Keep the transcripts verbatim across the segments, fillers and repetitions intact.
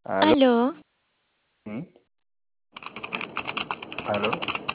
Aló. Aló, Sí. Aló.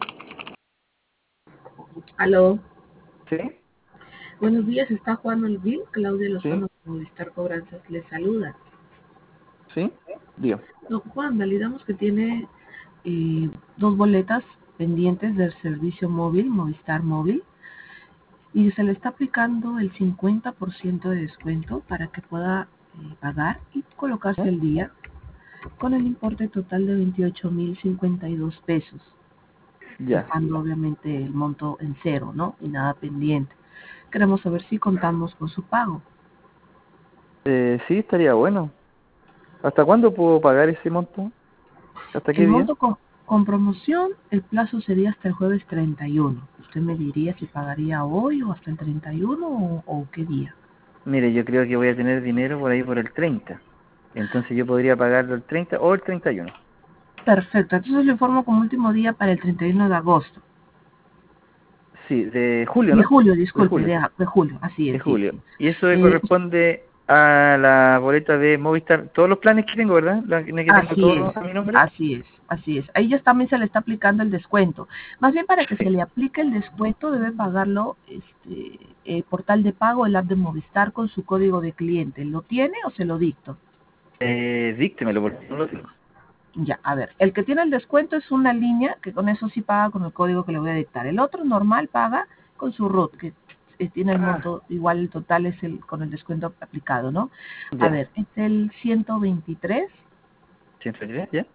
Aló, Sí. buenos días, está Juan Olvil, Claudia Sí. Lozano, Movistar Cobranzas, le saluda. Sí. Digo. Don Juan, validamos que tiene eh, dos boletas pendientes del servicio móvil, Movistar Móvil, y se le está aplicando el cincuenta por ciento de descuento para que pueda eh, pagar y colocarse al día con el importe total de veintiocho mil cincuenta y dos pesos, Ya. dejando obviamente el monto en cero, ¿no? Y nada pendiente. Queremos saber si contamos con su pago. Eh, sí, estaría bueno. ¿Hasta cuándo puedo pagar ese monto? ¿Hasta qué El día? monto con, con promoción, el plazo sería hasta el jueves treinta y uno. Usted me diría si pagaría hoy o hasta el treinta y uno o, o qué día. Mire, yo creo que voy a tener dinero por ahí por el treinta. Entonces yo podría pagarlo el treinta o el treinta y uno. Perfecto, entonces le informo como último día para el treinta y uno de agosto. Sí, de julio, De ¿no? julio, De disculpe, julio. de, de julio, así De es, sí, julio. sí. Y eso Eh, corresponde a la boleta de Movistar. Todos los planes que tengo, ¿verdad? La que tengo así es, todo a mi nombre. así es, así es. Ahí ya también se le está aplicando el descuento. Más bien para que se le aplique el descuento debe pagarlo este eh, portal de pago, el app de Movistar con su código de cliente. ¿Lo tiene o se lo dicto? Eh, díctemelo porque no lo tengo. Ya, a ver, el que tiene el descuento es una línea que con eso sí paga con el código que le voy a dictar. El otro normal paga con su R U T, que eh, tiene el Ah, monto, igual el total es el con el descuento aplicado, ¿no? A ya. ver, es el ciento veintitrés, ciento veintitrés, ¿ya?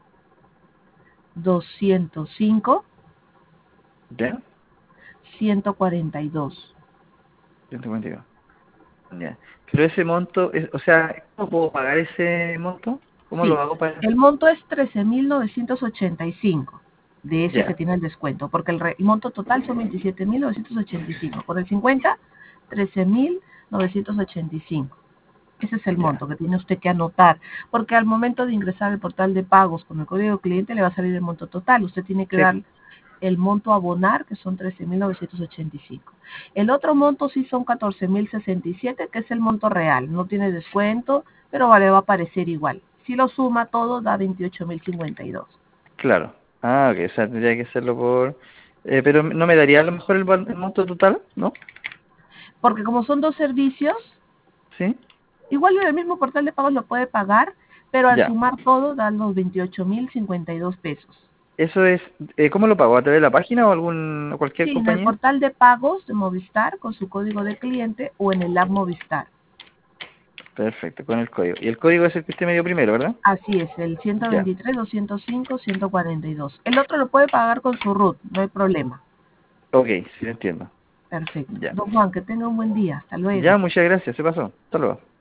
doscientos cinco, ¿Ya? ciento cuarenta y dos. ciento cincuenta y dos. Ya. Pero ese monto, es, o sea, ¿cómo puedo pagar ese monto? ¿Cómo lo Sí, hago para...? el monto es trece mil novecientos ochenta y cinco de ese que Ya, tiene el descuento, porque el, re- el monto total son veintisiete mil novecientos ochenta y cinco. Con el cincuenta, trece mil novecientos ochenta y cinco. Ese es el ya. monto que tiene usted que anotar, porque al momento de ingresar al portal de pagos con el código cliente le va a salir el monto total. Usted tiene que Sí, dar el monto a abonar, que son trece mil novecientos ochenta y cinco. El otro monto sí son catorce mil sesenta y siete, que es el monto real. No tiene descuento, pero le va a aparecer igual. Si lo suma todo, da veintiocho mil cincuenta y dos. claro. Ah, ok, o sea, tendría que hacerlo por... Eh, pero ¿no me daría a lo mejor el, val- el monto total? ¿No? Porque como son dos servicios, ¿Sí? igual en el mismo portal de pagos lo puede pagar, pero al Ya. sumar todo dan los veintiocho mil cincuenta y dos pesos. Eso es... Eh, ¿cómo lo pago? ¿A través de la página o algún o cualquier Sí, en el compañía? portal de pagos de Movistar con su código de cliente o en el app Movistar. Perfecto, con el código. Y el código es el que usted me dio primero, ¿verdad? Así es, el Ya. ciento veintitrés, doscientos cinco, ciento cuarenta y dos. El otro lo puede pagar con su R U T, no hay problema. Ok, sí, lo entiendo. Perfecto. Ya. Don Juan, que tenga un buen día. Hasta luego. Ya, muchas gracias. Se pasó. Hasta luego.